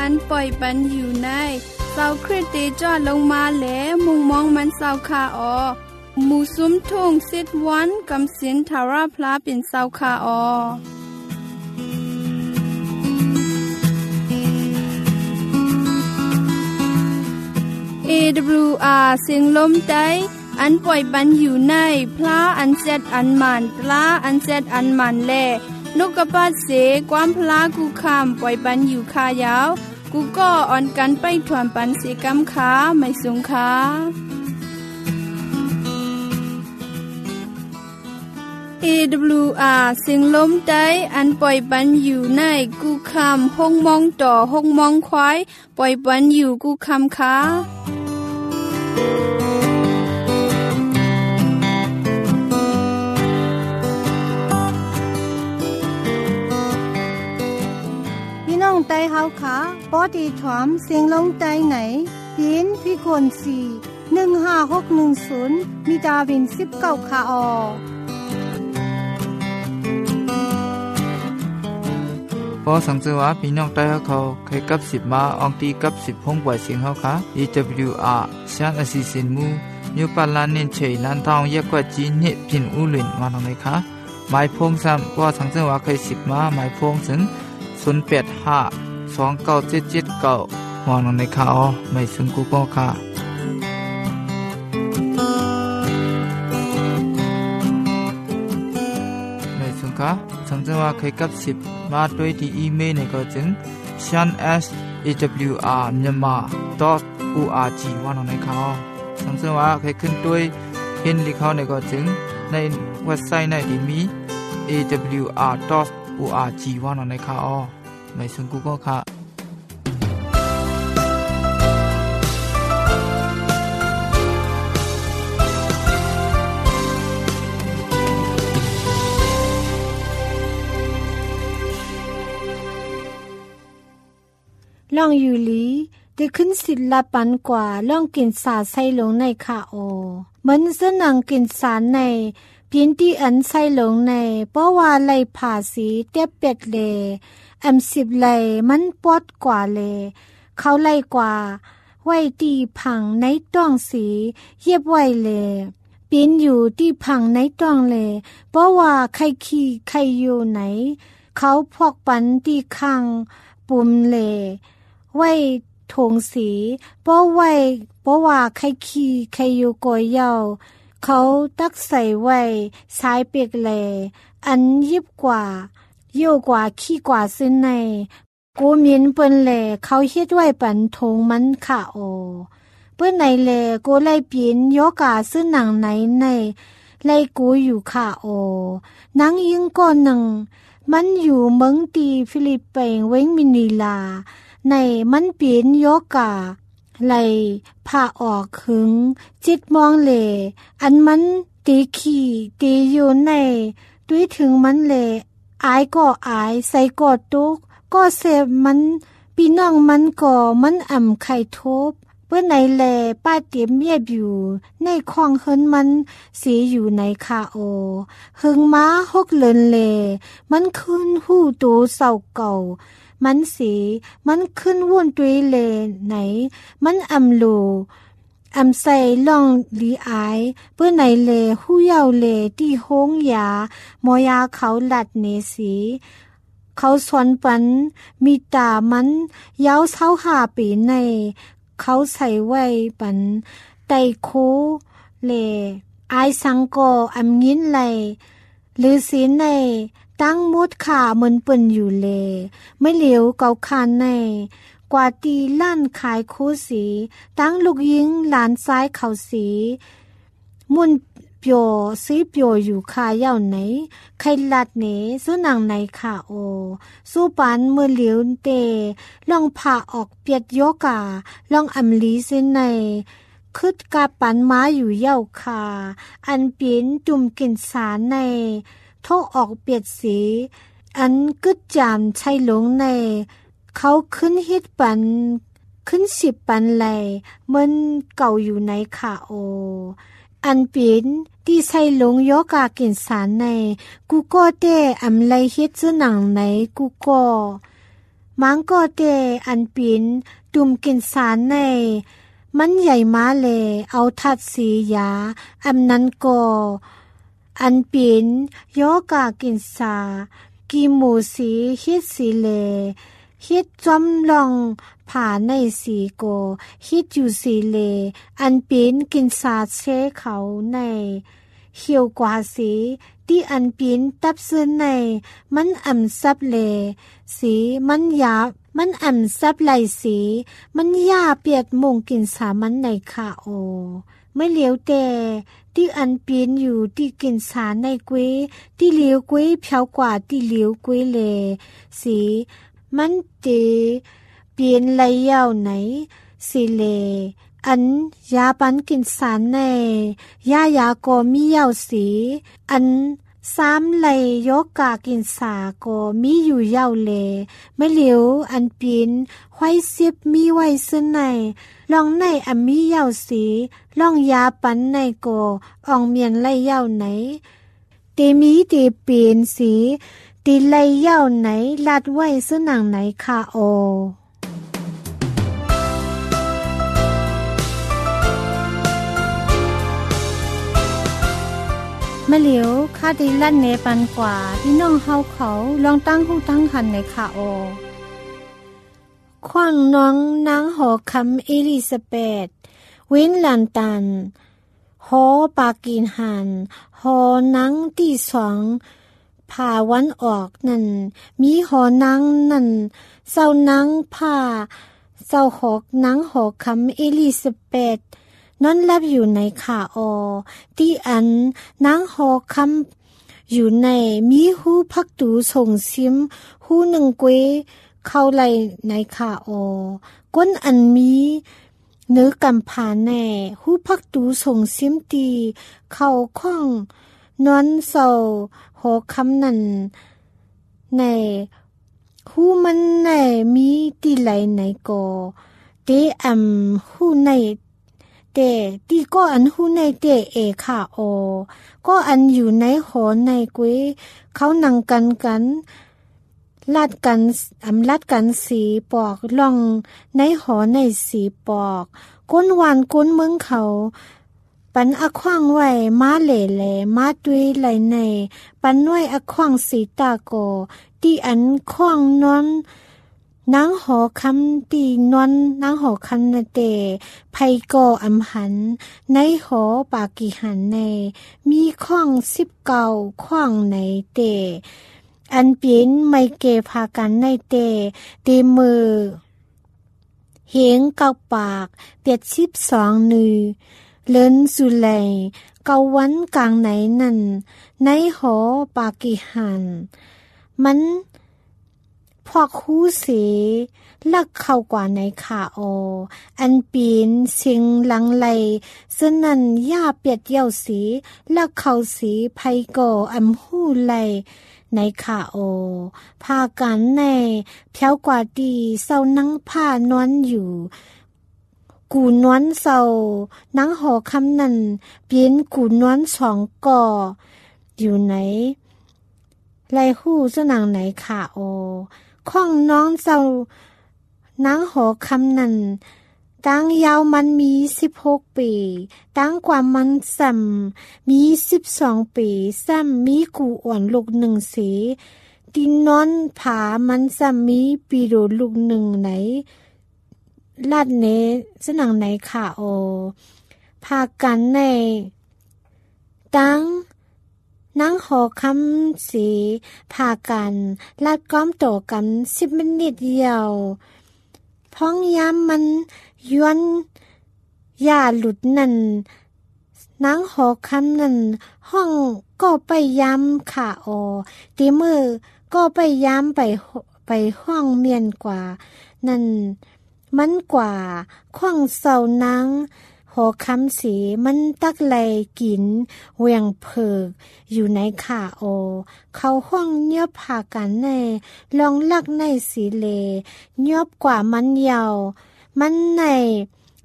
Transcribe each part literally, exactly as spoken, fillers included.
อันปล่อยปันอยู่ในเศร้าคริสเตจอดลงมาแหลมุงมองมันเศร้าคาออหมู่ซุ้มทุ่งสิทธวันกำสินทาราพลาเป็นเศร้าคาออเอ ดับเบิลยู อาร์ เสียงลมใจอันปล่อยปันอยู่ในพระอันเซดอันมันปลาอันเซดอันมันแลนกกระปัดเสความพลากูคำปล่อยปันอยู่คายาวกูก็อ่อนกันไปถวนปันเสกำขาไม่สงขาเอ ดับเบิลยู อาร์ เสียงลมใจอันปล่อยปันอยู่ในกูคำห้องมองต่อห้องมองควายปล่อยปันอยู่กูคำขาไตเฮาขาปอดีถวมเสียงลงไตไหนยินพี่คนสี่หนึ่งห้าหกหนึ่งศูนย์มีดาวินสิบเก้าคาออพอสังเกตว่าพี่น้องไตเฮาเขาเคยกับสิบมาอองตีกับสิบห้องปล่อยเสียงเฮาค่ะ อี ดับเบิลยู อาร์ เสียงอสิสินมูนิวปาลานเน้นเฉยลันทองแยกกว่าจีนเนพินอูหลินมาทางไหนคะหมายพงซ้ำพอสังเกตว่าเคยสิบมาหมายพงถึงศูนย์ แปด ห้า สอง เก้า เจ็ด เจ็ด เก้าหอนังในข่าวไม่ซึ่งกูก็ค่ะไม่ซึ่งค่ะสังเกตว่าเคยกับสิบมาด้วยที่อีเมลในก็จึง ชัน เอส เอ ดับเบิลยู อาร์ มyanmar ดอท โอ อาร์ จี ว่านังในข่าวสังเกตว่าเคยขึ้นด้วยเห็นลิขในก็จึงในเว็บไซต์ในที่มี เอ ดับเบิลยู อาร์ ดอท โอ อาร์ จี ว่านังในข่าวไม่ซึ่งกูก็ค่ะล่องอยู่ลีได้ขึ้นศิลปันกว่าล่องกินสาใส่ลงในคาโอเหมือนเสนังกินสารในเพียนที่อันใส่ลงในเพราะว่าไล่ผ่าสีเตียบเป็ดเลแอมสิบไล่มันปอดกว่าเลเขาไล่กว่าไว้ตีผังในต้องสีเย็บไว้เลปีนอยู่ที่ผังในต้องเลเพราะว่าใครขี่ใครอยู่ไหนเขาพอกปันที่ข้างปุ่มเลไว้ถงสีเพราะไว้เพราะว่าใครขี่ใครอยู่กอยเยาเขาตักใส่ไว้สายเปียกเลอันยิบกว่าเยี่ยวกว่าขี้กว่าซึ่งในกูมินเปิ้นเลเขาเฮ็ดไว้ปันทงมันค่ะโอเปิ้นไหนเลกูไล่ปีนโยกาซึ่งหนังไหนในไล่กูอยู่ค่ะโอนังยิงก้อนหนึ่งมันอยู่เมืองตีฟิลิปปินส์เวงมินิลาในมันเปลี่ยนโยกาไหลผ่าออกขึงจิตมองเลอันมันตีขี่ตีอยู่ในด้วยถึงมันเลอายก็อายใส่กอดตุกก็เสพมันพี่น้องมันก็มันอ่ำไข่ทบเพื่อไหนแลป้าเตรียมเยียบอยู่ในคลองเฮินมันเสียอยู่ในคาโอหึงม้าฮกเลินเลมันขึ้นหู้ตูเศร้าเก่ามันสีมันขึ้นวุ่นตุยเลไหนมันอ่ำลูอ่ำใส่ล่องลีอายเพื่อไหนเลหู้เยาเลที่ห้องยาหมอยาเขาหลัดเนสีเขาสวนปันมีตามันยาวเท้าหาปีในเขาใส่ไว้ปันไตโคเลอายสังโกอำงินไหลหรือสีในตั้งมุดขาเหมือนปืนอยู่เลไม่เหลียวเกาคานในกว่าตีลั่นขายคู่สีตั้งลูกยิงหลานซ้ายเขาสีมุนเปียวซีเปียวอยู่คาเย่าไหนใครลัดเนสู้นางในขาโอสู้ปันเมื่อเหลียวเตลองผ่าออกเปียดโยกาลองอำลีเส้นในคึดกาปันม้าอยู่เย่าคาอันเปียนจุ่มกินสารในโทออกเปียดสีอันกึดจามใช่หลงในเขาขึ้นฮิตปันขึ้นสิบปันไหลเหมือนเก่าอยู่ในขาโออันเปียนที่ใส่หลงโยกากินสารในกูก็เต้อำไลเฮ็ดซื้อหนังไหนกูก็มมังก็เตอันปินตุ่มกินสารในมันใหญ่มาเลเอาทัดสียาอำนั้นก็อันปินโยกากินสากีหมูสีฮิตสีเลฮิตจอมลองผ่าในสีโกฮิตอยู่สีเลอันปินกินสาเชเขาในเขียวกว่าสีที่อันปินตับเสื้อในมันอ่ำซับเลสีมันหยาบมันอ่ำซับไหลสีมันยาเปียดมงกินสามันในค่ะโอไม่เหลียวแต่ที่อันปีนอยู่ที่กินสาในกุ้ยที่เหลียวกุ้ยเพียวกว่าที่เหลียวกุ้ยเลสีมันตีเปลี่ยนไหลยาวไหนสีเลอันยาปันกินสารในยายาก็มียาวสีอันสามไหลยกกากินสาก็มีอยู่ยาวเลไม่เหลียวอันปีนไว้สิบมีไว้ซึ่งในลองในอันมียาวสีลองยาปันในก็อ่องเมียนไหลยาวไหนเตมีเตเปลี่ยนสีตีไหลยาวไหนลัดไว้ซึ่งหนังไหนค่ะโอมะเหลียวข้าได้ลั่นเนปันกว่าพี่น้องเฮาเขาลองตั้งหูตั้งหันในค่ะโอขว้างน้องนางหอคำเอลิซาเบธเว้นลันตันหอปากินหันหอนังที่สองผ่าวันออกนั่นมีหอนังนั่นเศร้านังผ่าเศร้าหอกนังหอคำเอลิซาเบธนอนรับอยู่ในขาออที่อันนางหอคำอยู่ในมีหูพักตูส่งซิมหูหนึ่งเกวเข้าไหลในขาออก้นอันมีเนื้อกำผาแน่หูพักตูส่งซิมตีเข้าข้องนอนเศร้าหอคำนั่นในหูมันในมีตีไหลในกอเตอำหูในเตตีก็อันหูในเตเอค่ะโอก็อันอยู่ในหอในกุ้ยเขานั่งกันกันลาดกันอำลัดกันสีปอกล่องในหอในสีปอกก้นหวานก้นเมืองเขาปันอะขว้างไว้มาเหล่แหลมาตุยไหลในปันน้อยอะขว้างสีตาโกที่อันขว้างนอนนางหอคำตีนวนนางหอคำนาเตไพโกอำหันในหอปากิหันในมีข้องสิบเก้าข้องในเตอันเปลี่ยนไม่เกพากันในเตเตมือเหงเก้าปากเปียดสิบสองนือเลินสุไลเกาวันกลางไหนนั่นในหอปากิหันมันพวกคูเสลักเข้ากว่าในขาโออันปีนเสียงหลังไหลเส้นนั้นย่าเปียดเยี่ยวสีลักเข้าสีไพโกอำหูไหลในขาโอพากันในเพียวกว่าดีเศร้านั่งผ้านอนอยู่กูนวนเศร้านั่งหอคำนั้นเปลี่ยนกูนวนสองก่ออยู่ไหนไล่หู้เจ้านางไหนขาโอข้องน้องเจ้านางหอคำนั้นตั้งยาวมันมีสิบหกปีตั้งกว่ามันซ้ำมีสิบสองปีซ้ำมีกูอ่อนลูกหนึ่งสีดินนอนผามันซ้ำมีปีโดลูกหนึ่งไหนลาดเนเจ้านางไหนขาโอพากันในตั้งนางหอคำสีพากันลาดก้อมโตกันสิบมินิตเดียวพ้องย้ำมันย้อนย่าหลุดนั่นนางหอคำนั่นห้องก็ไปย้ำขาโอตีมือก็ไปย้ำไปไปห้องเมียนกว่านั่นมันกว่าขว้างเสานางหอคำสีมันตักไหลกินเวียงเพิกอยู่ในขาโอเขาห้องเงียบพากันในลองลักในสีเลเงียบกว่ามันยาวมันใน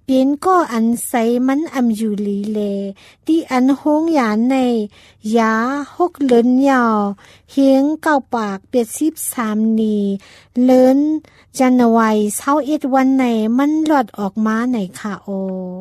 เปลี่ยนก็อันใสมันอำอยู่ลีเลที่อันโฮงหยานในยาหกเลินยาวเฮียงเก้าปากเปียดสิบสามนีเลินจันวัยเศร้าเอ็ดวันในมันหลอดออกมาในคาโอ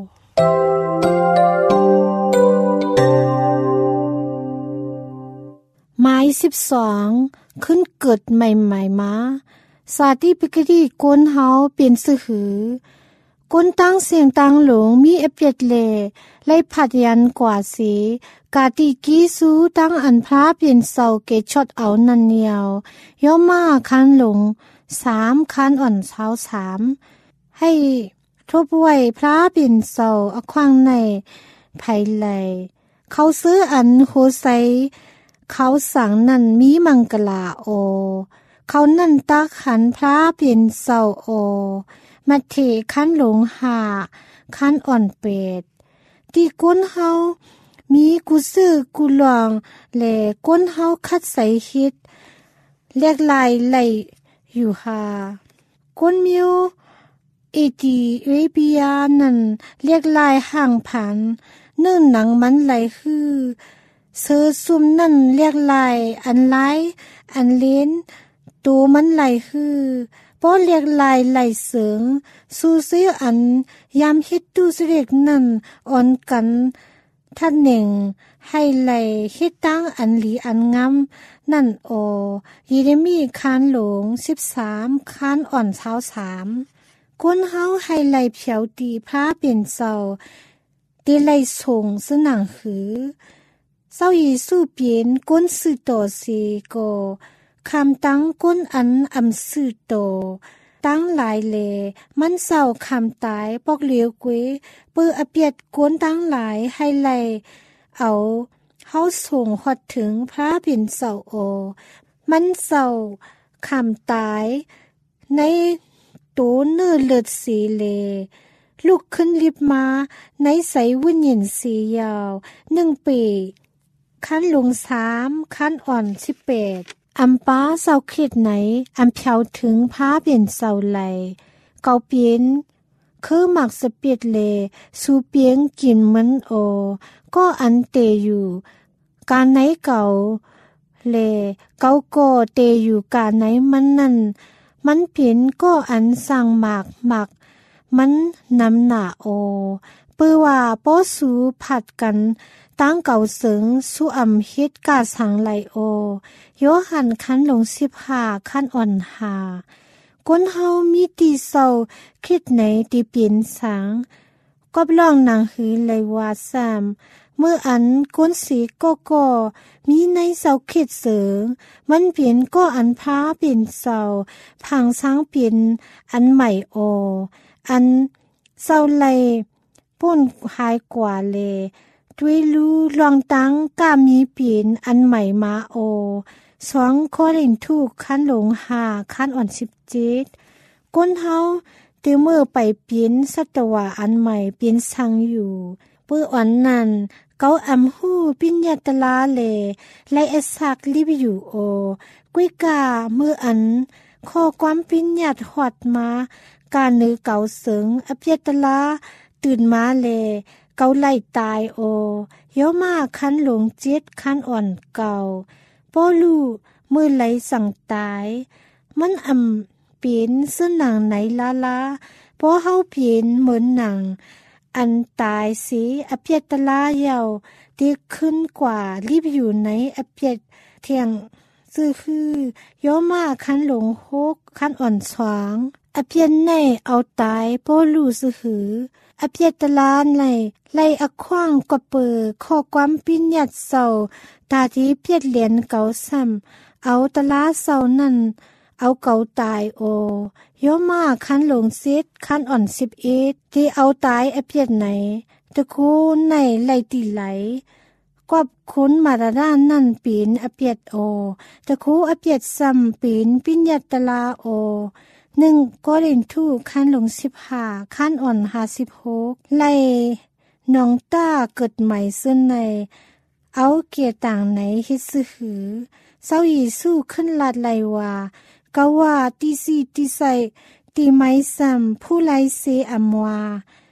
ไม้สิบสองขึ้นเกิดใหม่ๆมาสาธิปิกดีก้นเฮาเปลี่ยนสื่อหือก้นตั้งเสียงตั้งหลงมีเอเปียดเลไล่ผัดยันกว่าสีกาติกีสูตั้งอันพระเปลี่ยนเศร้าเกชดเอานันเนียวย่อมาคันหลงสามคันอ่อนเช้าสามให้ทบไว้พระเปลี่ยนเศร้าอควางในไผ่ไหลเขาซื้ออันโคไซเขาสั่งนั่นมีมังกลาโอเขานั่นตักขันพระเปลี่ยนเศร้าโอมาเทคันหลงหาคันอ่อนเป็ดที่ก้นเฮามีกุซื้อกุหลองและก้นเฮาคัดใส่ฮิตเรียกลายไหลอยู่หาก้นมิวเอติเอเบียนั่นเรียกลายห่างผันเนื่องหนังมันไหลคือเสือซุ่มนั่นเรียกลายอันไลอันเล้นตัวมันไหลคือป้อเรียกลายไหลเสืองสู้เสียอันยามเฮ็ดตูเสเรกนั่นอ่อนกันท่านหนึ่งให้ไหลเฮ็ดตั้งอันหลีอันงามนั่นโอเยเรมีคานหลงสิบสามคานอ่อนเช้าสามก้นเฮาให้ไหลเผียวตีพระเปลี่ยนเศร้าตีไหลส่งสนังหือเศร้ายีสู้เปลี่ยนก้นสื่อต่อสีโกคำตั้งก้นอันอำสื่อโตตั้งหลายเลมันเศร้าคำตายปอกเหลียวกุ้ยปื้ออเปียดก้นตั้งหลายให้ไหลเอาเฮาส่งฮอดถึงพระเปลี่ยนเศร้าโอมันเศร้าคำตายในตูเนื้อเลือดสีเลลุกขึ้นลิบมาในใสวุ่นเย็นสียาวหนึ่งปีขั้นลงสามขั้นอ่อนสิบแปดอัมป้าเศร้าเข็ดไหนอัมเพียวถึงพาเปลี่ยนเศร้าไหลเกาเปียนคือหมักสเปียดเลสูเปียงกินมันโอก็อันเตอยู่การไหนเก่าเลเกาก็เตอยู่การไหนมันนั่นมันเปลี่ยนก็อันสั่งหมากหมักมันนำหนาโอปื้อว่าป้อสูผัดกันตั้งเก่าเสิงสู้อำเฮ็ดกาสังไลโอโยหันคันลงสิบห้าคันอ่อนหาก้นเฮามีตีเศร้าคิดไหนตีเปลี่ยนสังก็บล่องนางหือเลยว่าซ้ำเมื่ออันก้นสีก็ก็มีในเศร้าคิดเสิงมันเปลี่ยนก็อันพาเปลี่ยนเศร้าพังสังเปลี่ยนอันใหม่โออันเศร้าไลป่นหายกว่าเลด้วยรู้ลองตั้งกามีเปลี่ยนอันใหม่มาโอสองโครินทูกขั้นหลงหาขั้นอ่อนสิบเจ็ดก้นเฮาเตเมื่อไปเปลี่ยนสัตวะอันใหม่เปลี่ยนสังอยู่เปื้ออ่อนนั่นเกาอำหู้ปิญญาตลาเลไลเอสักลิบอยู่โอกุ้ยกาเมื่ออันข้อความปิญญาตหอดมาการนือเก่าเสิงอภิยตลาตื่นมาเลเกาไล่ตายโอโยมาคันหลงเจ็ดคันอ่อนเก่าป้อลูมือไหลสั่งตายมันอำเปลี่ยนเสื้อหนังไหนลาลาป้อเฮาเปลี่ยนเหมือนหนังอันตายสีอภิยตลาเยาวตีขึ้นกว่ารีบอยู่ในอภิยเทียงซื่อคือโยมาคันหลงหกคันอ่อนสวางอภิยในเอาตายป้อลูซื่อหืออภิยตลาในไล่อขว้างกว่าเปิดข้อความปิญญาตเศร้าตาที่เพียดเหรียญเก่าซ้ำเอาตลาเศร้านั่นเอาเก่าตายโอโยมาคันหลงเซตคันอ่อนสิบเอ็ดที่เอาตายอภิยไหนตะคูในไล่ตีไหลกวบคุ้นมาดาด้านนั่นปีนอภิยโอตะคูอภิยซ้ำปีนปิญญาตลาโอหนึ่งก็เล่นทูขั้นลงสิบห้าขั้นอ่อนห้าสิบหกไล่น้องต้าเกิดใหม่ซึ่งในเอาเกียต่างไหนฮิตซื้อหือเศร้ายีสู้ขึ้นลาดไลว่าก็ว่าตีสีตีใส่ตีไม้ซ้ำผู้ไล่เสอำวา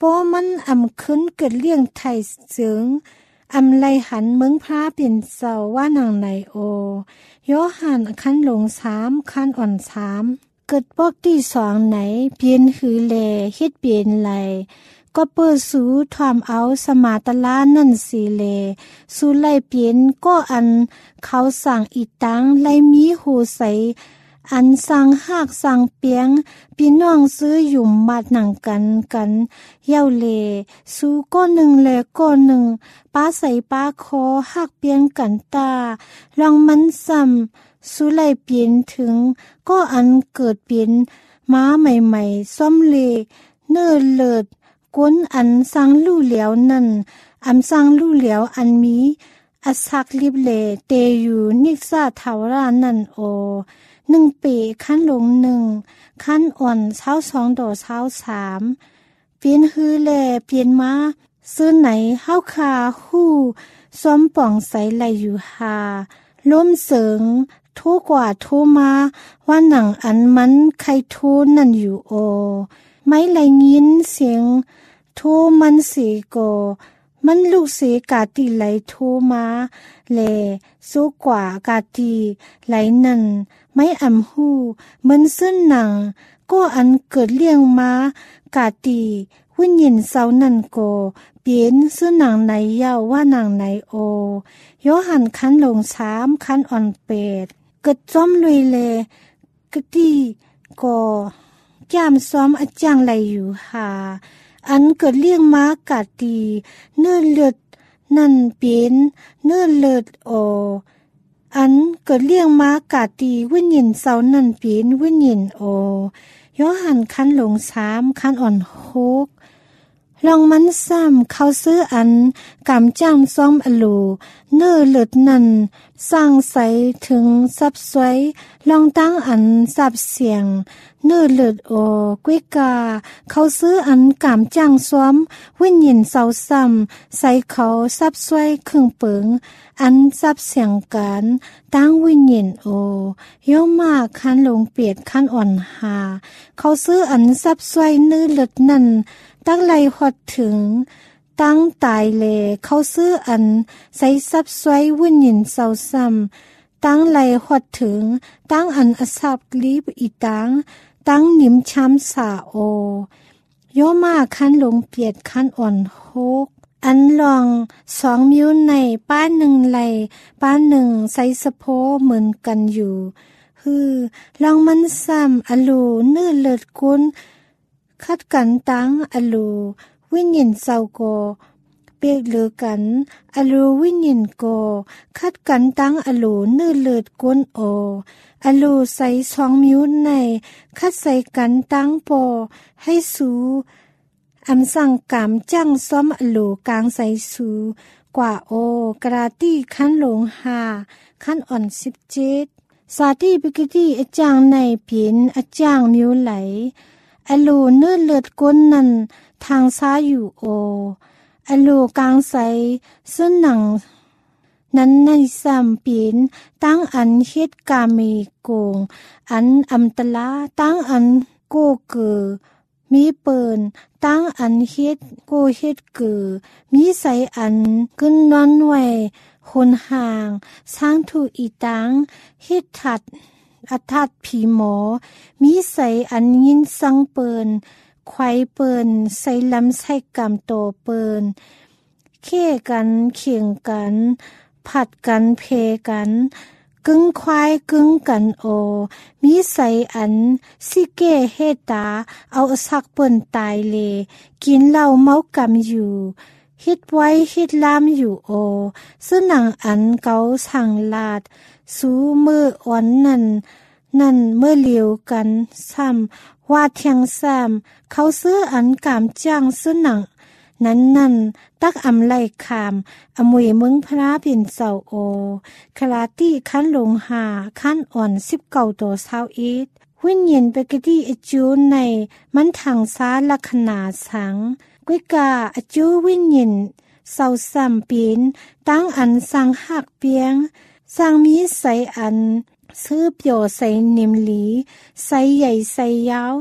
ป้อมันอำขึ้นเกิดเลี้ยงไทยเสืองอำไลหันเมืองพระเป็นเจ้าว่าหนังไหนโอยอหันคันหลงสามคันอ่อนสามเกิดปอกที่สองไหนเปลี่ยนหือแลเฮ็ดเปลี่ยนไหลก็เปิดสูถอมเอาสมาตลานั่นสิเลสูไล่เปลี่ยนก็อันเขาสั่งอีตังไล่มีหูใสอันสั่งหากสั่งเปียงพี่น้องซื้อหยุ่มบาดหนังกันกันเย้าเลสูก้อนหนึ่งแลก้อนหนึ่งป้าใส่ป้าคอหักเปียงกันตาลองมันซ้ำสูไล่เปลี่ยนถึงก็อันเกิดเปลี่ยนม้าใหม่ๆซ้อมเลเนิ่นเลิศก้นอันสร้างลู่เหลียวนั่นอำสร้างลู่เหลียวอันมีอสักลิบเลเตอยู่นิกซาเทารานั่นโอหนึ่งปีขั้นลงหนึ่งขั้นอ่อนเช้าสองดอเช้าสามเปลี่ยนฮือแลเปลี่ยนมาซื้อไหนเฮาคาฮู้ซ้อมป่องใสไหลอยู่หาล้มเสริงโทกว่าโทมาว่าหนังอันมันใครโทนั่นอยู่โอไม่ไหลยินเสียงโทมันเสียโกมันลูกเสียกาตีไหลโทมาแลสู้กว่ากาตีไหลนั่นไม่อำหูมันซึ่นหนังก็อันเกิดเลี้ยงมากาตีวิญญาณเศร้านั่นโกเปลี่ยนซึ่นหนังไหนเย้าว่าหนังไหนโอยอหันคันลงสามคันอ่อนเป็ดเกิดจ้อมลุยเลกะตีก็จามซ้อมอาจารย์ไหลอยู่หาอันเกิดเลี้ยงม้ากาตีเนื้อเลือดนั่นเปลี่ยนเนื้อเลือดโออันเกิดเลี้ยงม้ากาตีวิญญาณเศร้านั่นเปลี่ยนวิญญาณโอยอหันคันหลงสามคันอ่อนโฮกลองมันซ้ำเขาซื้ออันกำจ้างซ้อมอลูเนื้อเลือดนั่นสร้างใสถึงซับสวยลองตั้งอันสับเสียงเนื้อเลือดโอกุ้ยกาเขาซื้ออันกำจ้างซ้อมวิญญาณเศร้าซ้ำใส่เขาซับสวยครึ่งเปิงอันซับเสียงกันตั้งวิญญาณโอย่อมากคันลงเปียดคันอ่อนหาเขาซื้ออันซับสวยเนื้อเลือดนั่นตั้งไหลหดถึงตั้งตายเลเขาซื้ออันใส่ซับสวยวิญญาณเศร้าซ้ำตั้งไหลหดถึงตั้งอันอสับลีบอีตังตั้งนิ่มช้ำสาโอย่อมาคันลงเปียดคันอ่อนโฮกอันลองสองมิ้วในป้าหนึ่งไหลป้าหนึ่งใส่สะโพเหมือนกันอยู่ฮือลองมันซ้ำอลูเนื้อเลือดกุนคัดกันตั้งอลูวิญญาณเศร้าโกเปียกเหลือกันอลูวิญญาณโกคัดกันตั้งอลูเนื้อเลือดกุนโออลูใส่สองมิ้วในคัดใส่กันตั้งโปให้สูอำสั่งกำจ้างซ้อมอลูกลางใส่สูกว่าโอกราตี้ขั้นลงหาขั้นอ่อนสิบเจ็ดสาธิบิกตี้อาจางในเปลี่ยนอาจางมิ้วไหลอลูเนื้อเลือดก้นนั่นทางซ้ายอยู่โออลูกลางใสซึ่งหนังนั้นในซ้ำเปลี่ยนตั้งอันเฮ็ดกาเมโกงอันอัมตลาตั้งอันโกเกอมีเปินตั้งอันเฮ็ดโกเฮ็ดเกอมีใสอันกึ้นนอนไว้คนห่างสร้างถูอีตังเฮ็ดถัดอัทัดผีหมอมีใสอันยินสังเปินควายเปินใส่ลำใส่กำโตเปินเค่กันเคียงกันผัดกันเพกันกึ่งควายกึ่งกันโอมีใสอันสิเกเฮตาเอาสักเปินตายเลกินเหล้าเมากำอยู่ฮิดไว้ฮิดลามอยู่โอซึ่งหนังอันเกาสั่งลาดสูมืออ่อนนั่นนั่นเมื่อเลียวกันซ้ำว่าเทียงซ้ำเขาซื้ออันกามจ้างซึ่งหนังนั้นนั่นตักอำไลคามอมวยเมืองพระเป็นเจ้าโอคลาตี้ขั้นลงหาขั้นอ่อนสิบเก้าตัวเศร้าอีดวิญญาณเปกตี้อจูในมันทางซ้าลักษณะสังกุ้ยกาอจูวิญญาณเศร้าซ้ำปีนตั้งอันสังหักเปียงสังมีใสอันซื้อเปียวใส่นิมหลีใส่ใหญ่ใส่ยาว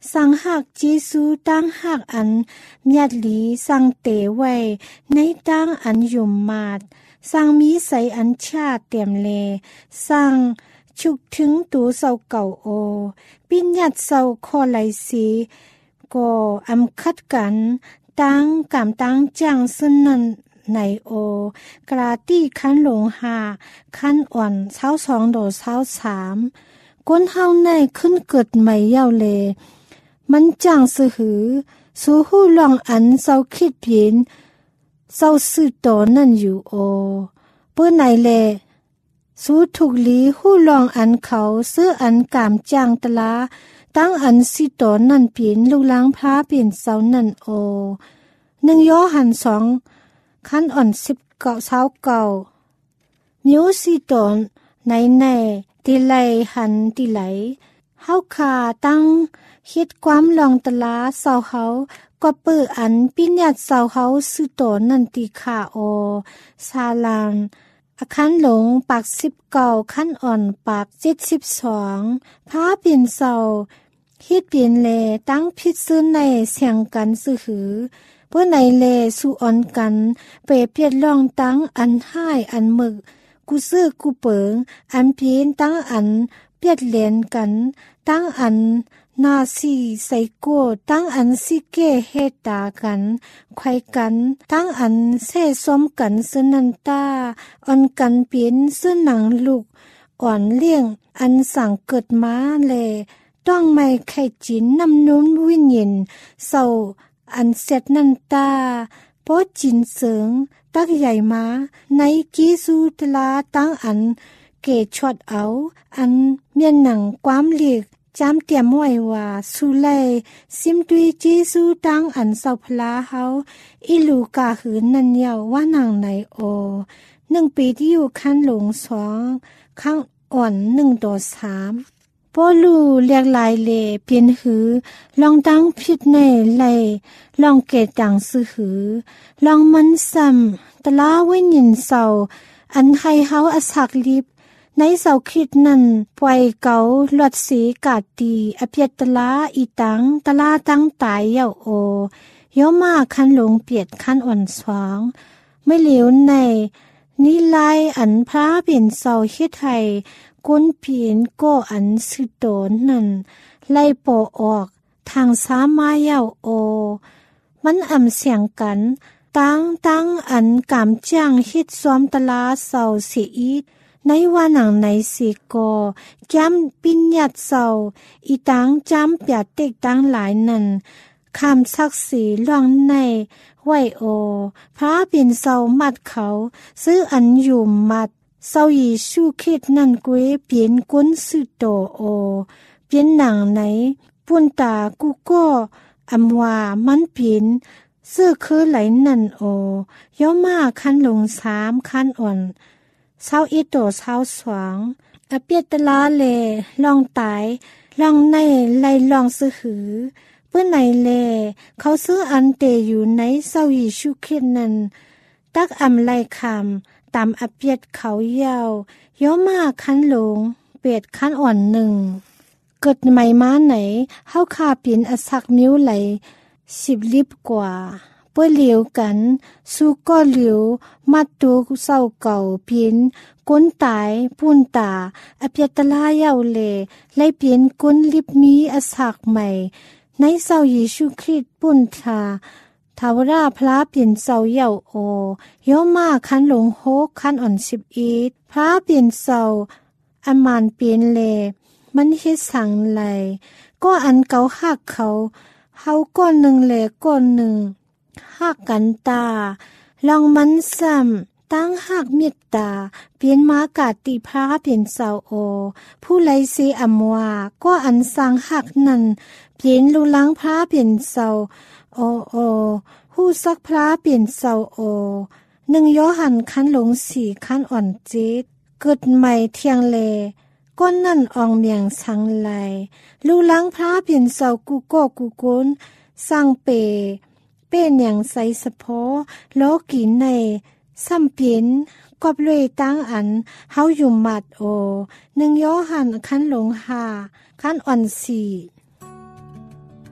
สังหักเจซูตั้งหักอันเมียดหลีสังเตไว้ในตั้งอันยุ่มมาดสังมีใสอันชาเต็มเลสังฉุกถึงตูเศร้าเก่าโอปิญญาเศร้าคอไหลสีก็อำคัดกันตั้งกำตั้งจังสนันในโอกราตี้คันหลงหาคันอ่อนเช้าสองโดเช้าสามก้นเฮาในขึ้นเกิดใหม่เย้าเลมันจังสะหือสู้หู้ลองอันเศร้าคิดเพียนเศร้าสื่อโตนั่นอยู่โอเปื้อไหนเลสู้ถูกลีหู้ลองอันเขาซื้ออันกามจังตะลาตั้งอันสิโตนั่นเปลี่ยนลูกล้างพระเปลี่ยนเศร้านั่นโอหนึ่งย่อหันสองขั้นอ่อนสิบเก่าเช้าเก่ามิวสิโตนในในตีไหลหันตีไหลเฮาคาตั้งคิดความลองตะลาเศร้าเฮาก็เปิดอันปิญญาเศร้าเฮาสิโตนั่นตีขาโอซาลานอาคันหลงปากสิบเก่าขั้นอ่อนปากเจ็ดสิบสองพาเปลี่ยนเศร้าคิดเปลี่ยนเลตั้งพิษซื้อในเสียงกันซื้อหือเพื่อในเลสู่อ่อนกันเปรเปียดลองตั้งอันห้ายอันหมึกกูซื้อกูเปิงอันเพียนตั้งอันเปียดเลนกันตั้งอันนาซีใส่โกตั้งอันซิเกเฮตากันไขว้กันตั้งอันเซ่ซ้อมกันซึนันตาอ่อนกันเปลี่ยนซึหนังลูกอ่อนเลี้ยงอันสั่งเกิดมาเลต้องไม่ไข่จินน้ำนุ่นวิญญาณเศร้าอันเสร็จนันตาโปจินเสิงตักใหญ่มาในกีซูตลาตั้งอันเกชดเอาอันเมียนหนังความเลียกจำเตรียมไว้ว่าสุไลซิมตุยจีซูตั้งอันเศร้าพลาเฮาอิลูกาหืนนันเยาว่าหนังในโอหนึ่งปีที่อยู่ขั้นหลงสองข้างอ่อนหนึ่งต่อสามปอลูเรียกลายเลเพียนหือลองตั้งผิดในไลลองเกตจังซื้อหือลองมันซ้ำตะลาไว้ยินเศร้าอันให้เฮาอสักลิบในเสาคิดนั่นปล่อยเกาหลอดสีกาตีอเปียตะลาอีตังตะลาตั้งตายเยาโอย่อมาคันหลงเปียดคันอ่อนสวางไม่เหลียวในนิลายอันพระเปลี่ยนเสาเฮ็ดไทยก้นเพียนก็อันสิโตนนั่นไล่ปอออกทางสามาเยาโอมันอ่ำเสียงกันตั้งตั้งอันกามจ้างเฮ็ดซ้อมตะลาเสาเสียอีดในว่าหนังในสีกอจำปิญญาเศร้าอีตังจำเปียเต็กตังหลายนั่นคำศักดิ์ศรีล่องในไหวโอพระเป็นเศร้ามัดเขาซื้ออันอยู่มัดเศร้ายีชูคิดนั่นกวยเปลี่ยนก้นสุโตโอเปลี่ยนหนังไหนปุ่นตากูก็อำว่ามันเปลี่ยนซื้อคือไหลนั่นโอย่อมาคันหลงสามคันอ่อนเศร้าอีโตเศร้าสวางอเปียตลาเลลองตายลองในไลลองซื้อหือเพื่อไหนเลเขาซื้ออันเตอยู่ในเศร้ายีชูคิดนั่นตักอำไลคำตามอเปียดเขายาวย่อมาคันหลงเปียดคันอ่อนหนึ่งเกิดใหม่มาไหนเฮาคาเปลี่ยนอสักมิ้วไหลสิบลิบกว่าเปื้อเหลียวกันสู้ก็เหลียวมัดตัวเศร้าเก่าเพียนก้นตายปุ่นตาอเปียตลาเยาเลไล่เปลี่ยนก้นลิบมีอสักใหม่ในเศร้าเยซูคริสต์ปุ่นทาทาวราพระเปลี่ยนเศร้าเยาโอย่อมาคันหลงโฮคันอ่อนสิบอีดพระเปลี่ยนเศร้าอมานเปลี่ยนเลมันเฮ็ดสั่งไหลก็อันเก่าหักเขาเฮาก้อนหนึ่งเลก้อนหนึ่งหักกันตาลองมันซ้ำตั้งหักเมตตาเปลี่ยนมากาติพระเปลี่ยนเศร้าโอผู้ไลเสอำว่าก็อันสร้างหักนั่นเปลี่ยนลูล้างพระเปลี่ยนเศร้าโอโอผู้ซักพระเปลี่ยนเศร้าโอหนึ่งย่อหันคันหลงสี่คันอ่อนเจ็ดเกิดใหม่เทียงเลก้นนั่นอองเมียงสังไหลลูล้างพระเปลี่ยนเศร้ากูโกกูโกนสร้างเปเป็นอย่างใสสะโพโลกีในซ้ำเปลี่ยนกอบเลยตั้งอันเฮาอยู่มัดโอหนึ่งย่อหันคันหลงหาคันอ่อนสี่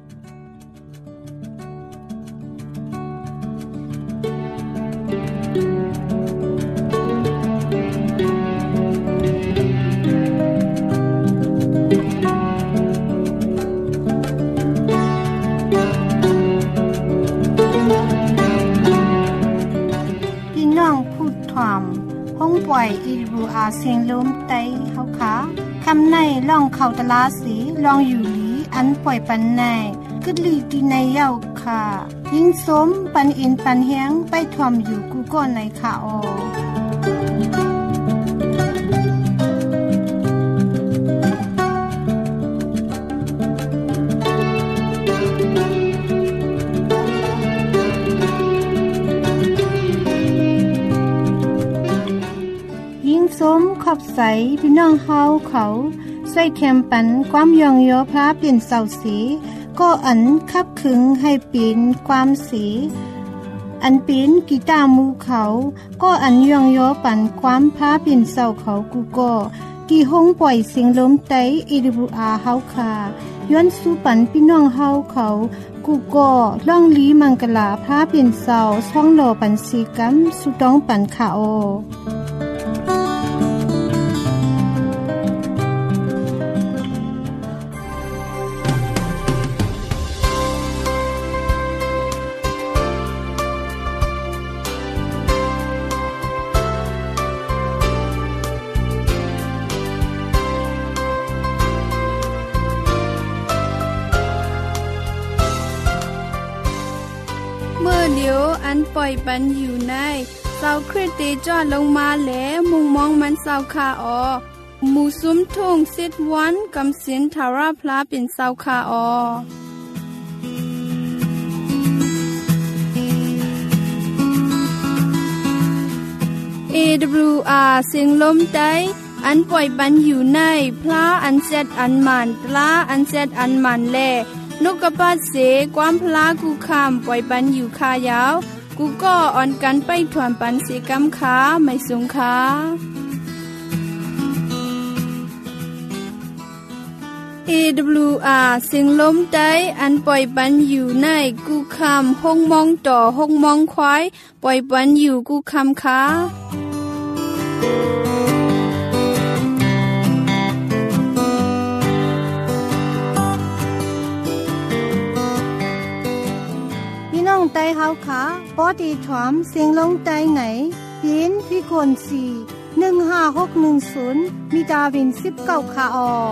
เฮาค่ะคำในล่องเข้าตลาสีลองอยู่หลีอันปล่อยปันในกึดลีตีในเย้าค่ะยิ่งสมปันอินปันเฮียงไปทอมอยู่กูก่อนในค่ะออส้มขอบใสพี่น้องเฮาเขาใส่แคมปันความยองโยพระเปลี่ยนเสาสีก็อันคับขึงให้ปีนความสีอันปีนกีตาร์มูเขาก็อันยองโยปันความพระเปลี่ยนเสาเขากูก็ที่ห้องปล่อยเสียงลมไต เอ ดับเบิลยู อาร์ เฮาค่ะย้อนสู่ปันพี่น้องเฮาเขากูก็ล่องลีมังกลาพระเปลี่ยนเสาช่องโลปันสีกัมสุต้องปันค่ะโอเมื่อเดียวอันปล่อยปันอยู่ในเสาคริสติจอดลงมาแหลมุงมองมันเสาคาออหมู่ซุ้มทุ่งสิดวันกำสินทาราพลาเป็นเสาคาออ เอ ดับเบิลยู อาร์ เสียงลมไตอันปล่อยปันอยู่ในพระอันเซดอันมันตลาอันเซดอันมันแลนกกระปาดเสความพลากูคำปล่อยปันอยู่คายาวกูก็อ่อนกันไปถวนปันเสกำขาไม่สูงขาเอ ดับเบิลยู อาร์ เสียงลมไตอันปล่อยปันอยู่ในกูคำห้องมองต่อห้องมองควายปล่อยปันอยู่กูคำขาไตเฮาขาปอดีถอมเสียงลงไตไหนปีนพี่คนสี่หนึ่งห้าหกหนึ่งศูนย์มีดาวินสิบเก้าขาออ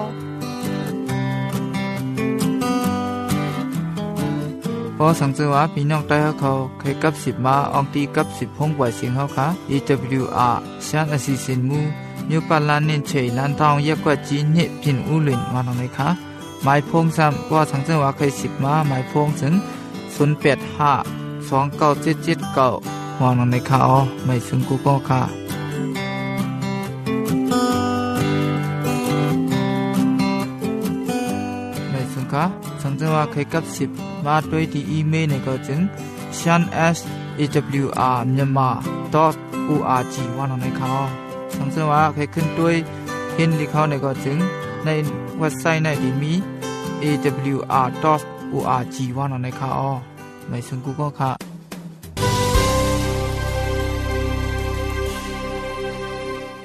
พอสังเกตว่าพี่น้องไตเฮาเขาเคยกับสิบมาอองตีกับสิบพงปล่อยเสียงเฮาค่ะ เอ ดับเบิลยู อาร์ ชานอสิสินมูมิวปาลานินเฉยลันทองเยกว่าจีนนิพินอุลินวานองไหนคะหมายพงซ้ำว่าสังเกตว่าเคยสิบมาหมายพงถึงศูนย์ แปด ห้า สอง เก้า เจ็ด เจ็ด เก้าวางลงในข่าวไม่ซึ่งกูก็ค่ะไม่ซึ่งค่ะสังเกตว่าเคยกับสิบมาด้วยที่อีเมลในก็จึง ชัน เอส เอ ดับเบิลยู อาร์ myanmar ดอท โอ อาร์ จี วางลงในข่าวสังเกตว่าเคยขึ้นด้วยเห็นที่เขาในก็จึงในเว็บไซต์ในที่มี เอ ดับเบิลยู อาร์ ดอท โอ อาร์ จี วางลงในข่าวไม่ซึ่งกูก็ค่ะ